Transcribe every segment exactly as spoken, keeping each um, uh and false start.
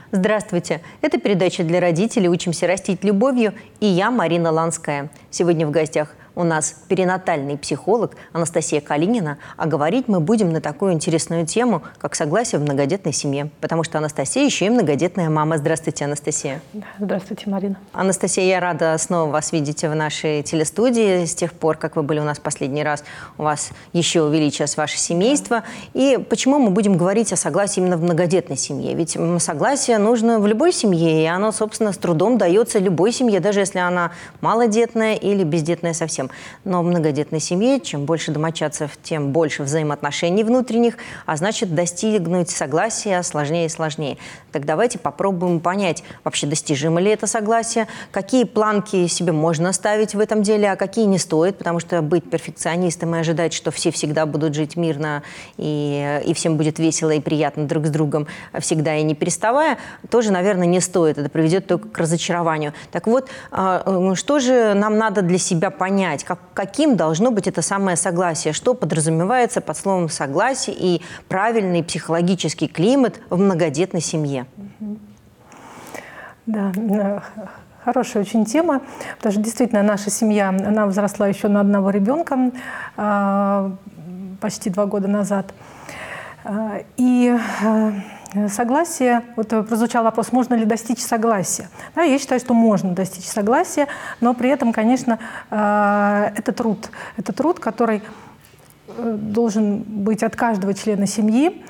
Здравствуйте! Это передача для родителей «Учимся растить любовью» и я, Марина Ланская. Сегодня в гостях у нас перинатальный психолог Анастасия Калинина, а говорить мы будем на такую интересную тему, как согласие в многодетной семье, потому что Анастасия еще и многодетная мама. Здравствуйте, Анастасия. Здравствуйте, Марина. Анастасия, я рада снова вас видеть в нашей телестудии. С тех пор, как вы были у нас в последний раз, у вас еще увеличилось ваше семейство. И почему мы будем говорить о согласии именно в многодетной семье? Ведь согласие нужно в любой семье, и оно, собственно, с трудом дается любой семье, даже если она малодетная или бездетная совсем. Но в многодетной семье, чем больше домочадцев, тем больше взаимоотношений внутренних, а значит, достигнуть согласия сложнее и сложнее. Так давайте попробуем понять, вообще достижимо ли это согласие, какие планки себе можно ставить в этом деле, а какие не стоит, потому что быть перфекционистом и ожидать, что все всегда будут жить мирно и, и всем будет весело и приятно друг с другом, всегда и не переставая, тоже, наверное, не стоит. Это приведет только к разочарованию. Так вот, что же нам надо для себя понять? Как, каким должно быть это самое согласие? Что подразумевается под словом «согласие» и правильный психологический климат в многодетной семье? Да, хорошая очень тема, потому что действительно наша семья, она возросла еще на одного ребенка почти два года назад. И согласие, вот прозвучал вопрос, можно ли достичь согласия. Да, я считаю, что можно достичь согласия, но при этом, конечно, это труд. Это труд, который должен быть от каждого члена семьи,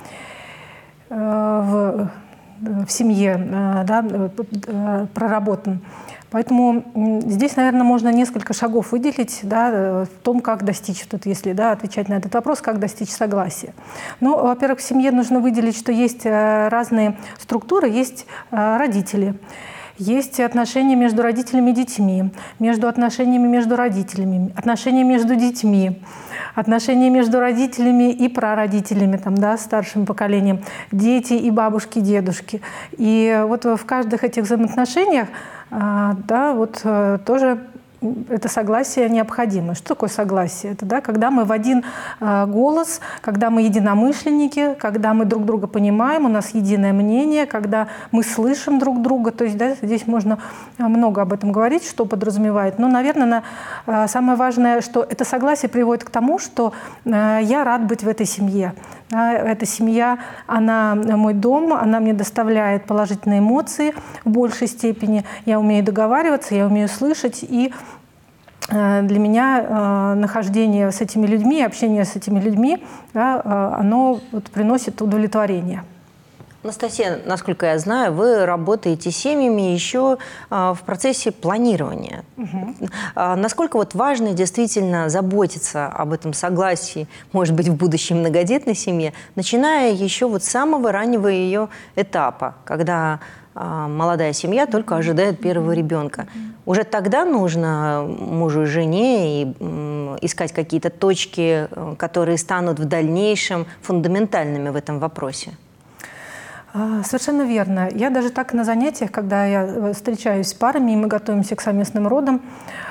в, в семье, да, проработан. Поэтому здесь, наверное, можно несколько шагов выделить, да, в том, как достичь, тут, если да, отвечать на этот вопрос, как достичь согласия. Ну, во-первых, в семье нужно выделить, что есть разные структуры, есть родители. Есть отношения между родителями и детьми, между отношениями между родителями, отношения между детьми, отношения между родителями и прародителями, там, да, старшим поколением, дети и бабушки, дедушки. И вот в каждых этих взаимоотношениях да, вот тоже это согласие необходимо. Что такое согласие? Это да, когда мы в один голос, когда мы единомышленники, когда мы друг друга понимаем, у нас единое мнение, когда мы слышим друг друга. То есть да, здесь можно много об этом говорить, что подразумевает. Но, наверное, самое важное, что это согласие приводит к тому, что я рад быть в этой семье. Эта семья, она мой дом, она мне доставляет положительные эмоции в большей степени. Я умею договариваться, я умею слышать, и для меня нахождение с этими людьми, общение с этими людьми, да, оно вот приносит удовлетворение. Анастасия, насколько я знаю, вы работаете с семьями еще в процессе планирования. Угу. Насколько вот важно действительно заботиться об этом согласии, может быть, в будущей многодетной семье, начиная еще вот с самого раннего ее этапа, когда молодая семья только ожидает первого ребенка. Уже тогда нужно мужу и жене и искать какие-то точки, которые станут в дальнейшем фундаментальными в этом вопросе. Совершенно верно. Я даже так на занятиях, когда я встречаюсь с парами, и мы готовимся к совместным родам,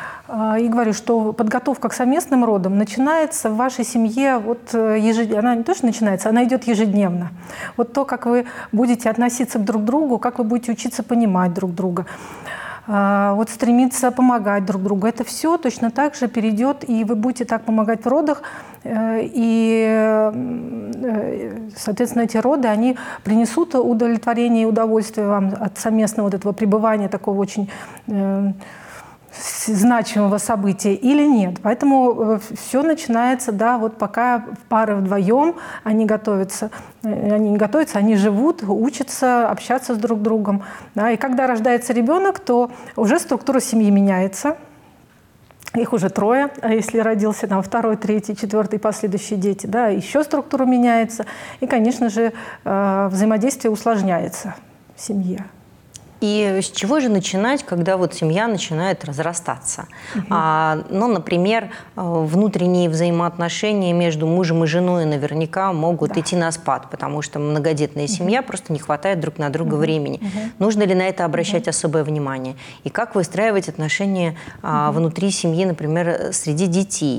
и говорю, что подготовка к совместным родам начинается в вашей семье, вот ежедневно. Она не то, что начинается, она идет ежедневно. Вот то, как вы будете относиться друг к другу, как вы будете учиться понимать друг друга, вот стремиться помогать друг другу. Это все точно так же перейдет, и вы будете так помогать в родах, и, соответственно, эти роды, они принесут удовлетворение и удовольствие вам от совместного вот этого пребывания, такого очень значимого события или нет. Поэтому все начинается, да, вот пока пары вдвоем, они готовятся, они не готовятся, они живут, учатся, общаться с друг другом. Да, и когда рождается ребенок, то уже структура семьи меняется. Их уже трое, а если родился там второй, третий, четвертый, последующие дети, да, еще структура меняется. И, конечно же, взаимодействие усложняется в семье. И с чего же начинать, когда вот семья начинает разрастаться? Угу. А, ну, например, внутренние взаимоотношения между мужем и женой наверняка могут да. идти на спад, потому что многодетная угу. семья, просто не хватает друг на друга угу. времени. Угу. Нужно ли на это обращать угу. особое внимание? И как выстраивать отношения а, внутри семьи, например, среди детей?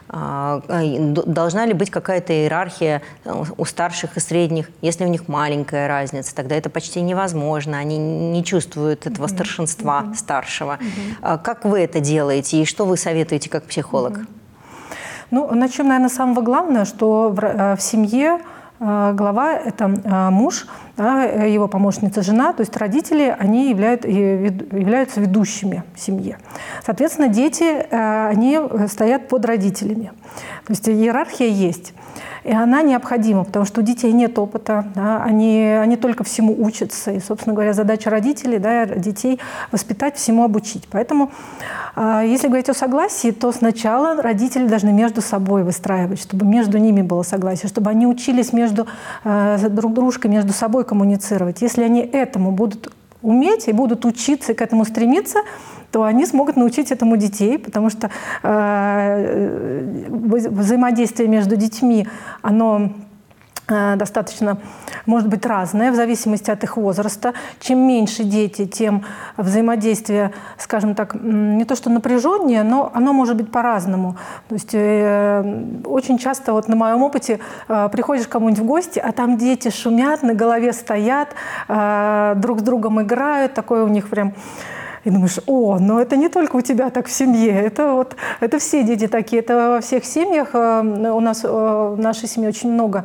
Должна ли быть какая-то иерархия у старших и средних? Если у них маленькая разница, тогда это почти невозможно. Они не чувствуют этого mm-hmm. старшинства mm-hmm. старшего. Mm-hmm. Как вы это делаете и что вы советуете как психолог? Mm-hmm. Ну, начнем, наверное, с самого главного, что в, в семье глава – это муж, да, его помощница – жена, то есть родители, они являются, являются ведущими в семье. Соответственно, дети, они стоят под родителями. То есть иерархия есть. И она необходима, потому что у детей нет опыта, да, они, они только всему учатся. И, собственно говоря, задача родителей, да, детей воспитать, всему обучить. Поэтому, э, если говорить о согласии, то сначала родители должны между собой выстраивать, чтобы между ними было согласие, чтобы они учились между э, друг дружкой, между собой коммуницировать. Если они этому будут уметь и будут учиться и к этому стремиться, то они смогут научить этому детей, потому что э, взаимодействие между детьми, оно э, достаточно может быть разное в зависимости от их возраста. Чем меньше дети, тем взаимодействие, скажем так, не то что напряженнее, но оно может быть по-разному. То есть э, очень часто вот на моем опыте э, приходишь к кому-нибудь в гости, а там дети шумят, на голове стоят, э, друг с другом играют, такое у них прям... И думаешь, о, но это не только у тебя так в семье, это, вот, это все дети такие, это во всех семьях. У нас в нашей семье очень много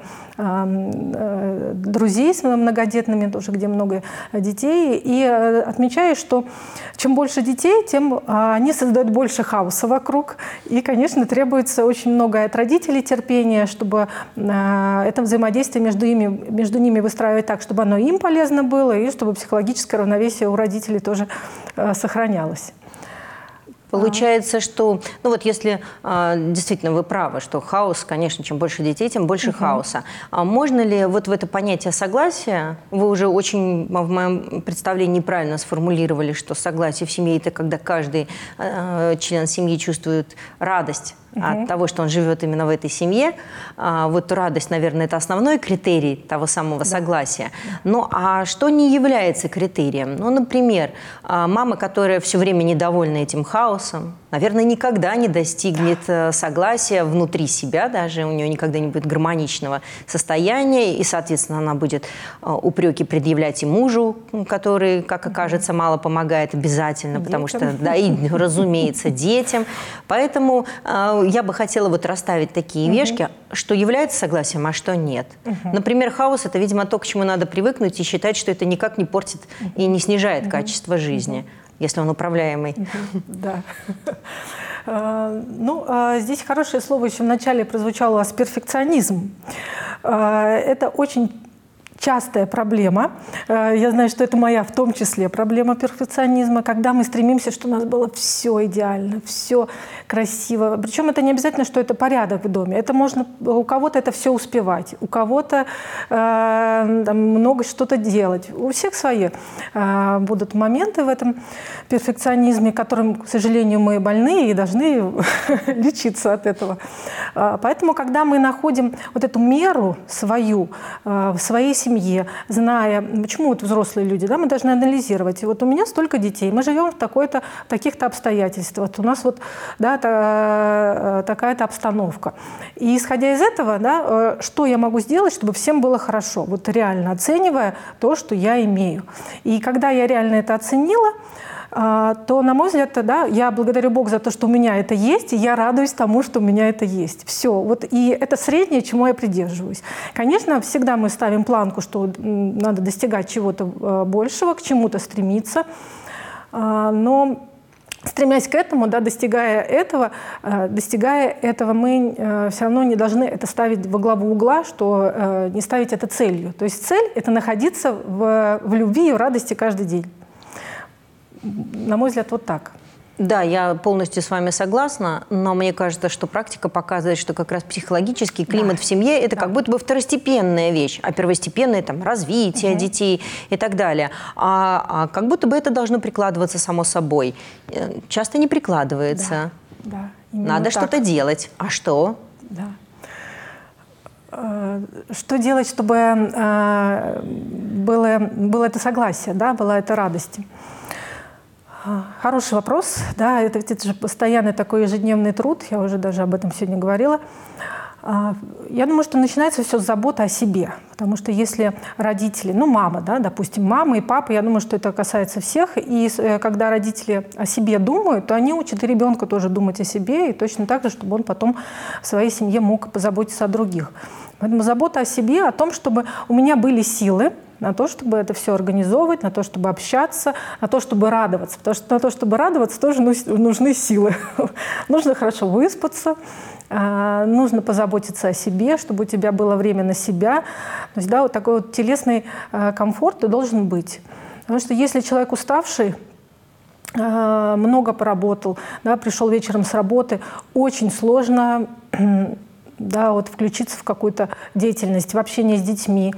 друзей с многодетными, тоже где много детей. И отмечаю, что чем больше детей, тем они создают больше хаоса вокруг. И, конечно, требуется очень много от родителей терпения, чтобы это взаимодействие между, ими, между ними выстраивать так, чтобы оно им полезно было, и чтобы психологическое равновесие у родителей тоже сохранялось. Получается, что, ну вот если а, действительно вы правы, что хаос, конечно, чем больше детей, тем больше uh-huh. хаоса. А можно ли вот в это понятие согласия, вы уже очень в моем представлении неправильно сформулировали, что согласие в семье – это когда каждый а, член семьи чувствует радость Uh-huh. от того, что он живет именно в этой семье. А, вот радость, наверное, это основной критерий того самого да. согласия. Ну, а что не является критерием? Ну, например, мама, которая все время недовольна этим хаосом, наверное, никогда не достигнет согласия внутри себя, даже у нее никогда не будет гармоничного состояния, и, соответственно, она будет упреки предъявлять и мужу, который, как окажется, мало помогает обязательно, детям. Потому что, да, и, разумеется, детям. Поэтому я бы хотела вот расставить такие uh-huh. вешки, что является согласием, а что нет. Uh-huh. Например, хаос – это, видимо, то, к чему надо привыкнуть и считать, что это никак не портит uh-huh. и не снижает uh-huh. качество жизни, uh-huh. если он управляемый. Uh-huh. Да. Ну, здесь хорошее слово еще вначале прозвучало у вас – перфекционизм. Это очень частая проблема. Я знаю, что это моя в том числе проблема перфекционизма, когда мы стремимся, чтобы у нас было все идеально, все красиво. Причем это не обязательно, что это порядок в доме. Это можно, у кого-то это все успевать, у кого-то э, там, много что-то делать. У всех свои э, будут моменты в этом перфекционизме, которым, к сожалению, мы больны и должны лечиться от этого. Поэтому, когда мы находим вот эту меру свою в своей семье, семье, зная, почему вот взрослые люди, да, мы должны анализировать. И вот у меня столько детей, мы живем в такой-то, в таких-то обстоятельствах, вот у нас вот, да, та, такая-то обстановка. И исходя из этого, да, что я могу сделать, чтобы всем было хорошо, вот реально оценивая то, что я имею. И когда я реально это оценила, то, на мой взгляд, да, я благодарю Бога за то, что у меня это есть, и я радуюсь тому, что у меня это есть. Все. Вот, и это среднее, чему я придерживаюсь. Конечно, всегда мы ставим планку, что надо достигать чего-то большего, к чему-то стремиться, но стремясь к этому, да, достигая этого, достигая этого, мы все равно не должны это ставить во главу угла, что не ставить это целью. То есть цель – это находиться в, в любви и в радости каждый день. На мой взгляд, вот так. Да, я полностью с вами согласна, но мне кажется, что практика показывает, что как раз психологический климат да. в семье – это да. как будто бы второстепенная вещь, а первостепенная – там, развитие угу. детей и так далее. А, а как будто бы это должно прикладываться само собой. Часто не прикладывается. Да. Да, надо что-то делать. А что? Да. Что делать, чтобы было, было это согласие, да, была эта радость? Хороший вопрос. Да, это, это же постоянный такой ежедневный труд. Я уже даже об этом сегодня говорила. Я думаю, что начинается все с заботы о себе. Потому что если родители, ну мама, да, допустим, мама и папа, я думаю, что это касается всех. И когда родители о себе думают, то они учат и ребенка тоже думать о себе. И точно так же, чтобы он потом в своей семье мог позаботиться о других. Поэтому забота о себе, о том, чтобы у меня были силы на то, чтобы это все организовывать, на то, чтобы общаться, на то, чтобы радоваться. Потому что на то, чтобы радоваться, тоже нужны силы. Нужно хорошо выспаться, нужно позаботиться о себе, чтобы у тебя было время на себя. То есть, да, вот такой вот телесный комфорт должен быть. Потому что если человек уставший, много поработал, да, пришел вечером с работы, очень сложно, да, вот включиться в какую-то деятельность, в общение с детьми,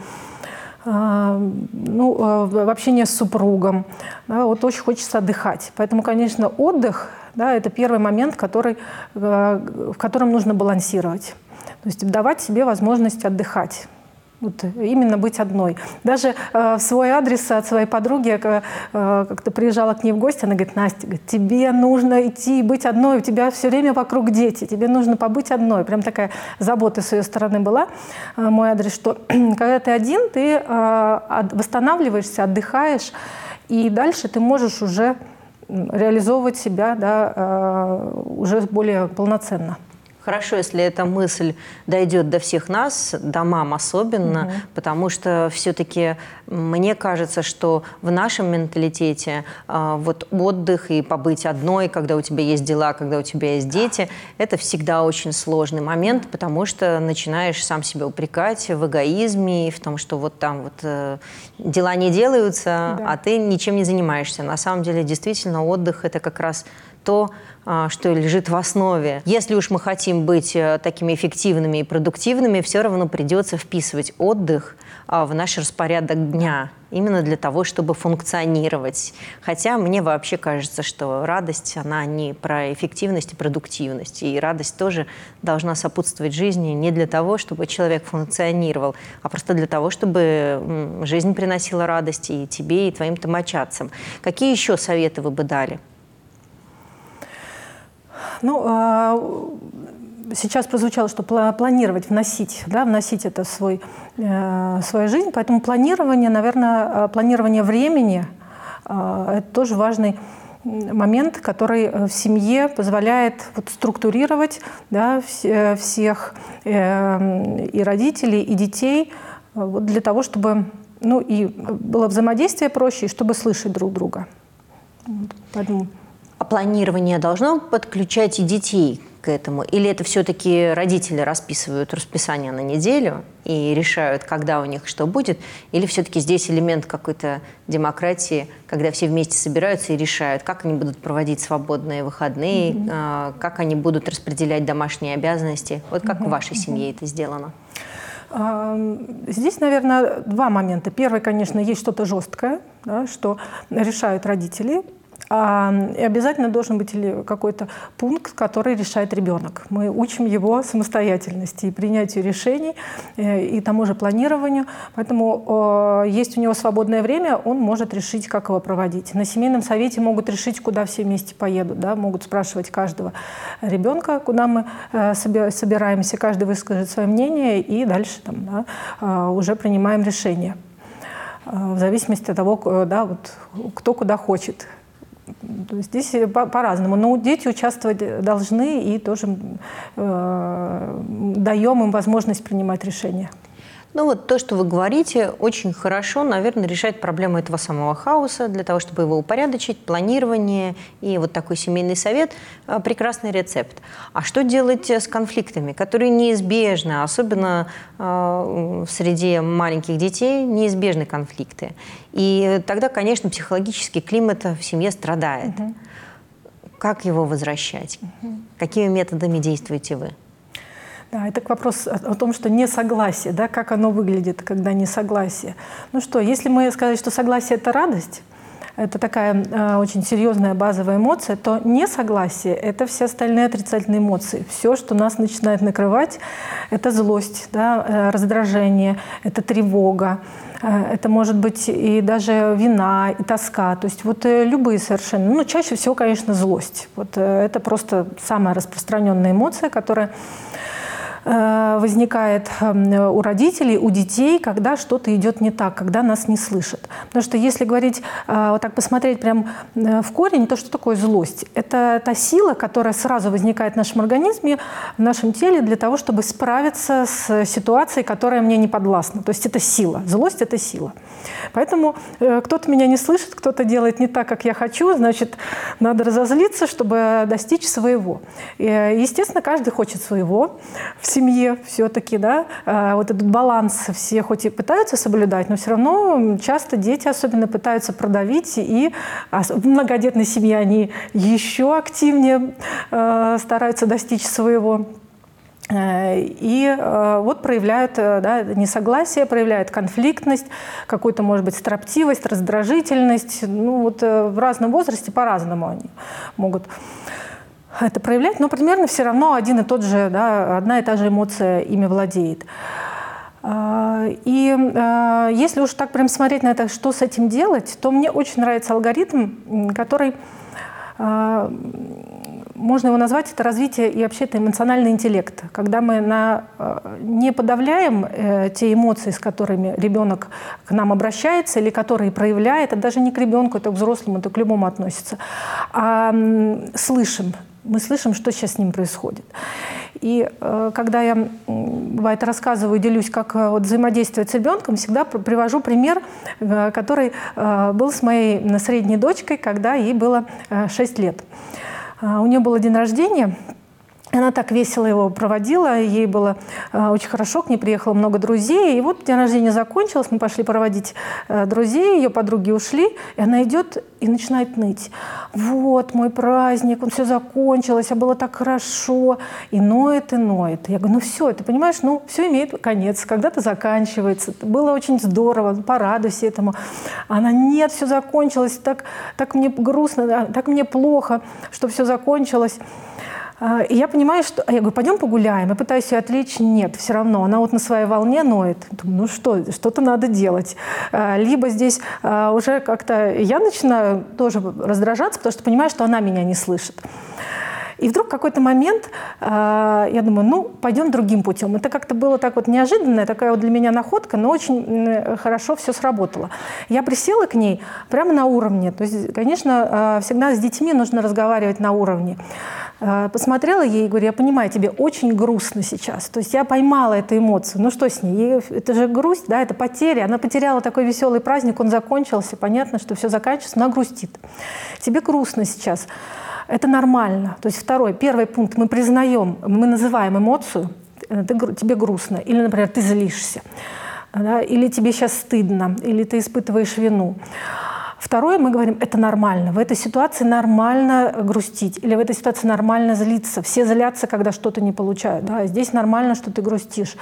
ну, в общение с супругом. Да, вот очень хочется отдыхать. Поэтому, конечно, отдых, да, это первый момент, который, в котором нужно балансировать. То есть давать себе возможность отдыхать. Вот, именно быть одной. Даже э, в свой адрес от своей подруги, я э, как-то приезжала к ней в гости, она говорит: Настя, говорит, тебе нужно идти быть одной, у тебя все время вокруг дети, тебе нужно побыть одной. Прям такая забота с ее стороны была, э, мой адрес, что когда ты один, ты э, восстанавливаешься, отдыхаешь, и дальше ты можешь уже реализовывать себя, да, э, уже более полноценно. Хорошо, если эта мысль дойдет до всех нас, до мам особенно, угу. потому что все-таки мне кажется, что в нашем менталитете э, вот отдых и побыть одной, когда у тебя есть дела, когда у тебя есть дети, это всегда очень сложный момент, потому что начинаешь сам себя упрекать в эгоизме, в том, что вот там вот э, дела не делаются, да. а ты ничем не занимаешься. На самом деле, действительно, отдых – это как раз то, что лежит в основе. Если уж мы хотим быть такими эффективными и продуктивными, все равно придется вписывать отдых в наш распорядок дня, именно для того, чтобы функционировать. Хотя мне вообще кажется, что радость, она не про эффективность и продуктивность. И радость тоже должна сопутствовать жизни не для того, чтобы человек функционировал, а просто для того, чтобы жизнь приносила радость и тебе, и твоим домочадцам. Какие еще советы вы бы дали? Ну, сейчас прозвучало, что планировать, вносить, да, вносить это в свой, в свою жизнь. Поэтому планирование, наверное, планирование времени – это тоже важный момент, который в семье позволяет вот структурировать, да, всех и родителей, и детей вот для того, чтобы, ну, и было взаимодействие проще, и чтобы слышать друг друга. Поэтому... А планирование должно подключать и детей к этому? Или это все-таки родители расписывают расписание на неделю и решают, когда у них что будет? Или все-таки здесь элемент какой-то демократии, когда все вместе собираются и решают, как они будут проводить свободные выходные, mm-hmm. как они будут распределять домашние обязанности? Вот как mm-hmm. в вашей семье mm-hmm. это сделано? Здесь, наверное, два момента. Первый, конечно, есть что-то жесткое, да, что решают родители. И обязательно должен быть какой-то пункт, который решает ребенок. Мы учим его самостоятельности и принятию решений, и тому же планированию. Поэтому есть у него свободное время, он может решить, как его проводить. На семейном совете могут решить, куда все вместе поедут. Да? Могут спрашивать каждого ребенка, куда мы собираемся. Каждый выскажет свое мнение, и дальше там, да, уже принимаем решение. В зависимости от того, да, вот, кто куда хочет. Здесь по-разному. Но дети участвовать должны, и тоже э, даем им возможность принимать решения. Ну вот то, что вы говорите, очень хорошо, наверное, решает проблему этого самого хаоса, для того, чтобы его упорядочить, планирование и вот такой семейный совет – прекрасный рецепт. А что делать с конфликтами, которые неизбежны, особенно э, среди маленьких детей, неизбежны конфликты? И тогда, конечно, психологический климат в семье страдает. Угу. Как его возвращать? Угу. Какими методами действуете вы? Да, это вопрос о том, что несогласие, да, как оно выглядит, когда несогласие. Ну что, если мы сказать, что согласие – это радость, это такая э, очень серьезная базовая эмоция, то несогласие – это все остальные отрицательные эмоции. Все, что нас начинает накрывать, это злость, да, э, раздражение, это тревога, э, это может быть и даже вина, и тоска. То есть вот э, любые совершенно. Ну, чаще всего, конечно, злость. Вот, э, это просто самая распространенная эмоция, которая возникает у родителей, у детей, когда что-то идет не так, когда нас не слышат. Потому что если говорить, вот так посмотреть прям в корень, то что такое злость? Это та сила, которая сразу возникает в нашем организме, в нашем теле для того, чтобы справиться с ситуацией, которая мне не подвластна. То есть это сила. Злость – это сила. Поэтому кто-то меня не слышит, кто-то делает не так, как я хочу, значит, надо разозлиться, чтобы достичь своего. И, естественно, каждый хочет своего. В семье все-таки, да, вот этот баланс все хоть и пытаются соблюдать, но все равно часто дети особенно пытаются продавить, и в многодетной семье они еще активнее стараются достичь своего. И вот проявляют, да, несогласие, проявляют конфликтность, какую-то, может быть, строптивость, раздражительность. Ну, вот в разном возрасте по-разному они могут это проявлять, но примерно все равно один и тот же, да, одна и та же эмоция ими владеет. И если уж так прям смотреть на это, что с этим делать, то мне очень нравится алгоритм, который, можно его назвать, это развитие и вообще это эмоциональный интеллект. Когда мы на, не подавляем э, те эмоции, с которыми ребенок к нам обращается или которые проявляет, это даже не к ребенку, это к взрослому, это к любому относится, а м, слышим. Мы слышим, что сейчас с ним происходит. И э, когда я, бывает, рассказываю, делюсь, как э, вот, взаимодействовать с ребенком, всегда привожу пример, э, который э, был с моей средней дочкой, когда ей было э, шесть лет. Э, у нее был день рождения. Она так весело его проводила, ей было э, очень хорошо, к ней приехало много друзей. И вот день рождения закончился, мы пошли проводить э, друзей, ее подруги ушли, и она идет и начинает ныть. Вот мой праздник, он все закончилось, а было так хорошо. И ноет, и ноет. Я говорю, ну все, ты понимаешь, ну все имеет конец, когда-то заканчивается. Было очень здорово, порадуйся этому. Она, нет, все закончилось, так, так мне грустно, так мне плохо, что все закончилось. И я понимаю, что... Я говорю, пойдем погуляем. Я пытаюсь ее отвлечь. Нет, все равно. Она вот на своей волне ноет. Думаю, ну что, что-то надо делать. Либо здесь уже как-то я начинаю тоже раздражаться, потому что понимаю, что она меня не слышит. И вдруг в какой-то момент я думаю, ну, пойдем другим путем. Это как-то было так вот неожиданная, такая вот для меня находка, но очень хорошо все сработало. Я присела к ней прямо на уровне. То есть, конечно, всегда с детьми нужно разговаривать на уровне. Посмотрела ей и говорю, я понимаю, тебе очень грустно сейчас. То есть я поймала эту эмоцию. Ну что с ней? Ей, это же грусть, да, это потеря. Она потеряла такой веселый праздник, он закончился. Понятно, что все заканчивается, но она грустит. Тебе грустно сейчас. Это нормально. То есть второй, первый пункт, мы признаем, мы называем эмоцию, ты, тебе грустно, или, например, ты злишься, да, или тебе сейчас стыдно, или ты испытываешь вину. Второе, мы говорим, это нормально. В этой ситуации нормально грустить. Или в этой ситуации нормально злиться. Все злятся, когда что-то не получают. Да? Здесь нормально, что ты грустишь.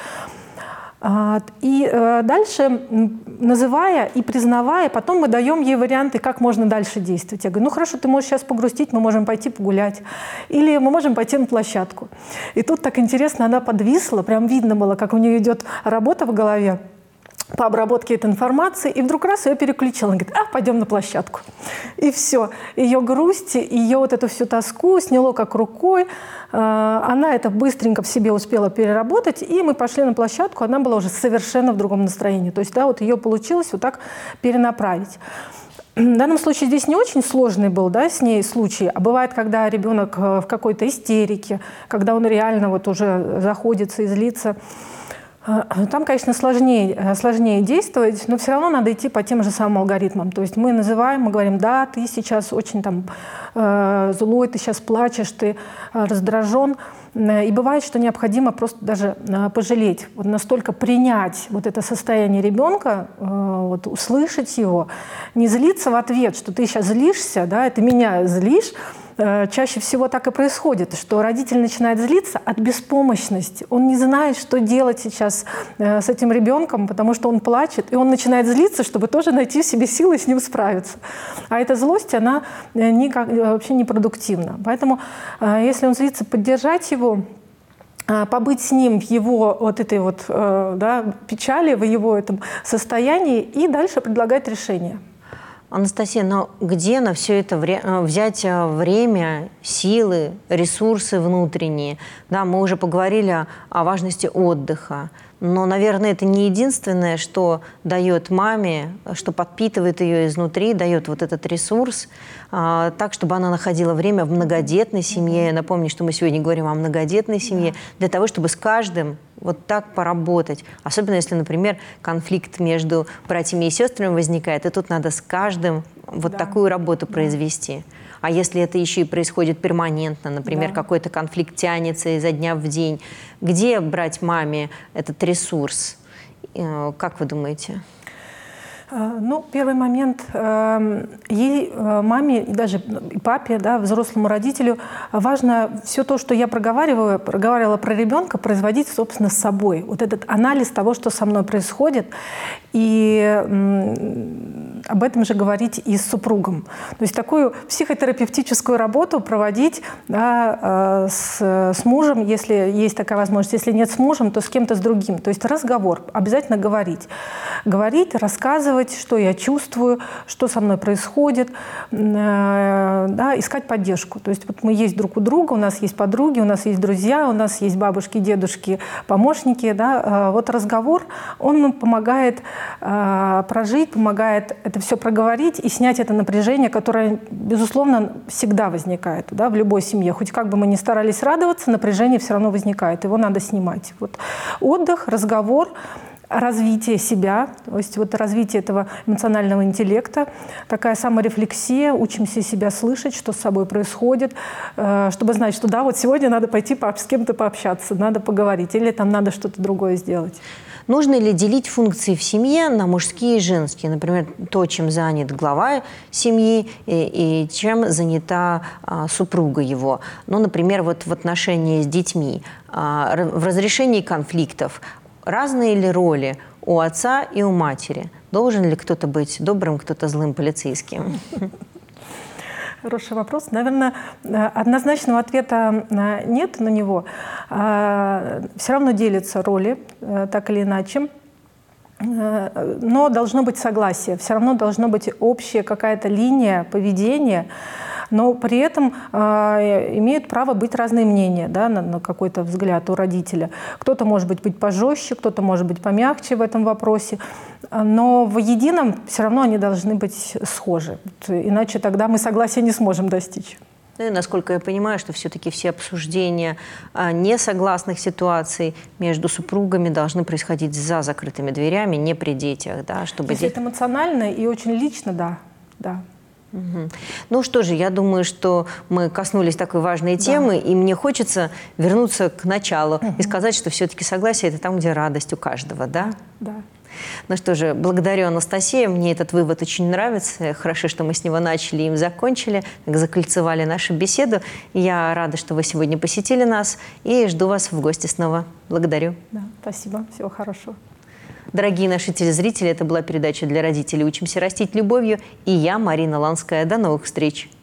И дальше, называя и признавая, потом мы даем ей варианты, как можно дальше действовать. Я говорю, ну хорошо, ты можешь сейчас погрустить, мы можем пойти погулять. Или мы можем пойти на площадку. И тут так интересно, она подвисла, прям видно было, как у нее идет работа в голове по обработке этой информации, и вдруг раз ее переключила. Она говорит, а, пойдем на площадку. И все. Ее грусть, ее вот эту всю тоску сняло как рукой. Она это быстренько в себе успела переработать, и мы пошли на площадку, она была уже совершенно в другом настроении. То есть, да, вот ее получилось вот так перенаправить. В данном случае здесь не очень сложный был, да, с ней случай, а бывает, когда ребенок в какой-то истерике, когда он реально вот уже заходится и злится. Там, конечно, сложнее, сложнее действовать, но все равно надо идти по тем же самым алгоритмам. То есть мы называем, мы говорим, да, ты сейчас очень там э, злой, ты сейчас плачешь, ты э, раздражен. И бывает, что необходимо просто даже э, пожалеть, вот настолько принять вот это состояние ребенка, э, вот, услышать его, не злиться в ответ, что ты сейчас злишься, да, ты меня злишь, э, чаще всего так и происходит, что родитель начинает злиться от беспомощности. Он не знает, что делать сейчас э, с этим ребенком, потому что он плачет, и он начинает злиться, чтобы тоже найти в себе силы с ним справиться. А эта злость, она никак, вообще непродуктивна. Поэтому, э, если он злится, поддержать его, побыть с ним в его вот этой вот, да, печали, в его этом состоянии и дальше предлагать решение. Анастасия, но где на все это вре взять время, силы, ресурсы внутренние? Да, мы уже поговорили о важности отдыха, но, наверное, это не единственное, что дает маме, что подпитывает ее изнутри, дает вот этот ресурс, а, так, чтобы она находила время в многодетной семье. Я напомню, что мы сегодня говорим о многодетной семье, для того, чтобы с каждым вот так поработать. Особенно если, например, конфликт между братьями и сестрами возникает, и тут надо с каждым вот да. такую работу да. произвести. А если это еще и происходит перманентно, например, да. какой-то конфликт тянется изо дня в день, где брать маме этот ресурс? Как вы думаете? Ну, первый момент, ей, маме и даже папе, да, взрослому родителю, важно все то, что я проговариваю, проговаривала про ребенка, производить, собственно, с собой. Вот этот анализ того, что со мной происходит, и об этом же говорить и с супругом. То есть такую психотерапевтическую работу проводить, да, с, с мужем, если есть такая возможность. Если нет с мужем, то с кем-то с другим. То есть разговор, обязательно говорить. Говорить, рассказывать, что я чувствую, что со мной происходит, да, искать поддержку. То есть вот мы есть друг у друга, у нас есть подруги, у нас есть друзья, у нас есть бабушки, дедушки, помощники. Да. Вот разговор, он помогает прожить, помогает это все проговорить и снять это напряжение, которое, безусловно, всегда возникает, да, в любой семье. Хоть как бы мы ни старались радоваться, напряжение все равно возникает, его надо снимать. Вот. Отдых, разговор, развитие себя, то есть вот развитие этого эмоционального интеллекта, такая саморефлексия, учимся себя слышать, что с собой происходит, чтобы знать, что да, вот сегодня надо пойти с кем-то пообщаться, надо поговорить, или там надо что-то другое сделать. Нужно ли делить функции в семье на мужские и женские? Например, то, чем занят глава семьи и, и чем занята а, супруга его. Ну, например, вот в отношении с детьми, а, в разрешении конфликтов. Разные ли роли у отца и у матери? Должен ли кто-то быть добрым, кто-то злым полицейским? Хороший вопрос. Наверное, однозначного ответа нет на него. Все равно делятся роли, так или иначе. Но должно быть согласие. Все равно должна быть общая какая-то линия поведения. Но при этом э, имеют право быть разные мнения, да, на, на какой-то взгляд у родителя. Кто-то может быть, быть пожестче, кто-то может быть помягче в этом вопросе. Но в едином все равно они должны быть схожи. Иначе тогда мы согласия не сможем достичь. Ну и насколько я понимаю, что все-таки все обсуждения а, несогласных ситуаций между супругами должны происходить за закрытыми дверями, не при детях. Да, чтобы Если де... это эмоционально и очень лично, да. да. Угу. Ну что же, я думаю, что мы коснулись такой важной темы, да. и мне хочется вернуться к началу угу. и сказать, что все-таки согласие – это там, где радость у каждого, да? Да. Ну что же, благодарю, Анастасия, мне этот вывод очень нравится. Хорошо, что мы с него начали и им закончили, закольцевали нашу беседу. Я рада, что вы сегодня посетили нас, и жду вас в гости снова. Благодарю. Да, спасибо, всего хорошего. Дорогие наши телезрители, это была передача для родителей «Учимся растить любовью», и я, Марина Ланская. До новых встреч!